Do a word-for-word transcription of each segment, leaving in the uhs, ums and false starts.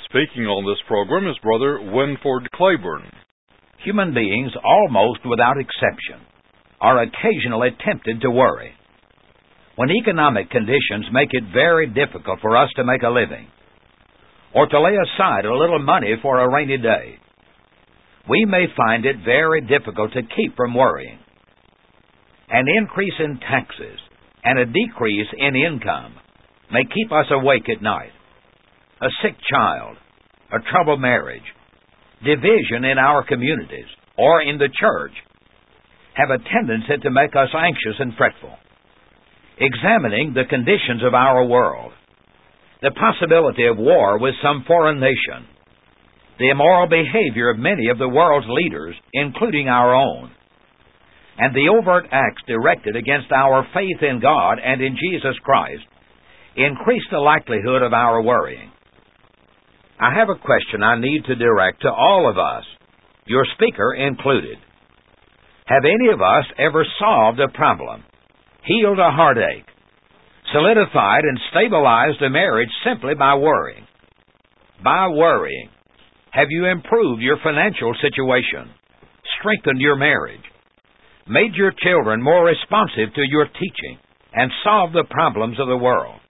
Speaking on this program is Brother Winford Claiborne. Human beings, almost without exception, are occasionally tempted to worry. When economic conditions make it very difficult for us to make a living, or to lay aside a little money for a rainy day, we may find it very difficult to keep from worrying. An increase in taxes and a decrease in income may keep us awake at night. A sick child, a troubled marriage, division in our communities or in the church have a tendency to make us anxious and fretful. Examining the conditions of our world, the possibility of war with some foreign nation, the immoral behavior of many of the world's leaders, including our own, and the overt acts directed against our faith in God and in Jesus Christ, increase the likelihood of our worrying. I have a question I need to direct to all of us, your speaker included. Have any of us ever solved a problem, healed a heartache, solidified and stabilized a marriage simply by worrying? By worrying, have you improved your financial situation, strengthened your marriage, made your children more responsive to your teaching, and solved the problems of the world?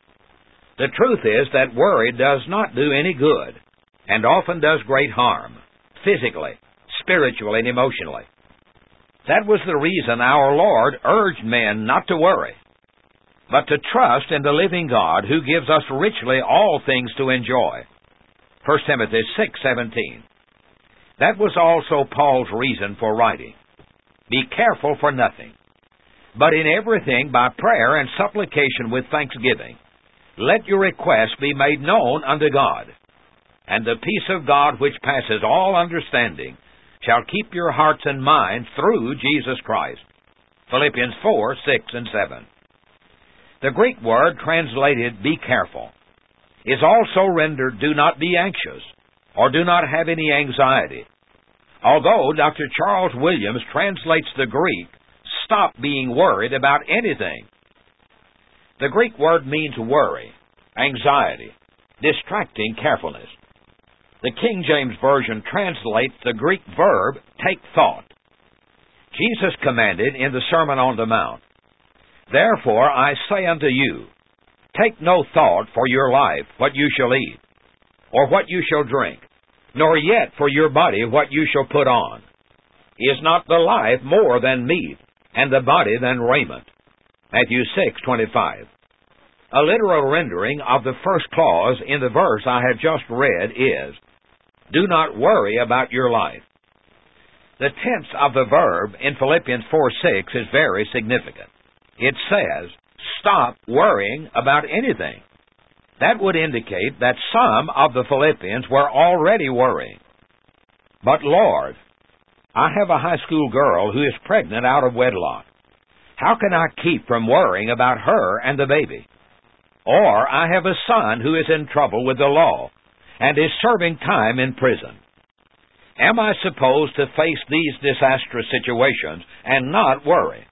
The truth is that worry does not do any good, and often does great harm, physically, spiritually, and emotionally. That was the reason our Lord urged men not to worry, but to trust in the living God who gives us richly all things to enjoy. First Timothy six seventeen. That was also Paul's reason for writing. Be careful for nothing, but in everything by prayer and supplication with thanksgiving, let your requests be made known unto God, and the peace of God which passes all understanding shall keep your hearts and minds through Jesus Christ. Philippians four six and seven. The Greek word translated be careful is also rendered do not be anxious or do not have any anxiety. Although Doctor Charles Williams translates the Greek stop being worried about anything. The Greek word means worry, anxiety, distracting carefulness. The King James Version translates the Greek verb take thought. Jesus commanded in the Sermon on the Mount, Therefore I say unto you, take no thought for your life what you shall eat, or what you shall drink, nor yet for your body what you shall put on. Is not the life more than meat, and the body than raiment? Matthew six twenty-five. A literal rendering of the first clause in the verse I have just read is, do not worry about your life. The tense of the verb in Philippians four six is very significant. It says, stop worrying about anything. That would indicate that some of the Philippians were already worrying. But Lord, I have a high school girl who is pregnant out of wedlock. How can I keep from worrying about her and the baby? Or I have a son who is in trouble with the law and is serving time in prison. Am I supposed to face these disastrous situations and not worry?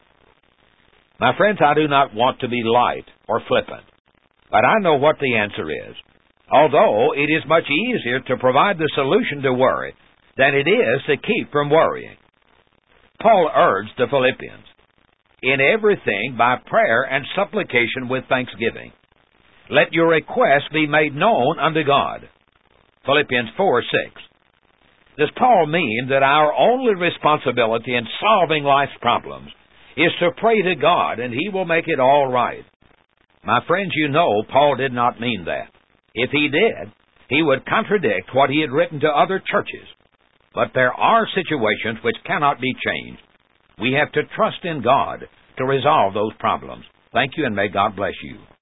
My friends, I do not want to be light or flippant, but I know what the answer is, although it is much easier to provide the solution to worry than it is to keep from worrying. Paul urged the Philippians, in everything by prayer and supplication with thanksgiving, let your requests be made known unto God. Philippians four six. Does Paul mean that our only responsibility in solving life's problems is to pray to God and He will make it all right? My friends, you know Paul did not mean that. If he did, he would contradict what he had written to other churches. But there are situations which cannot be changed. We have to trust in God to resolve those problems. Thank you, and may God bless you.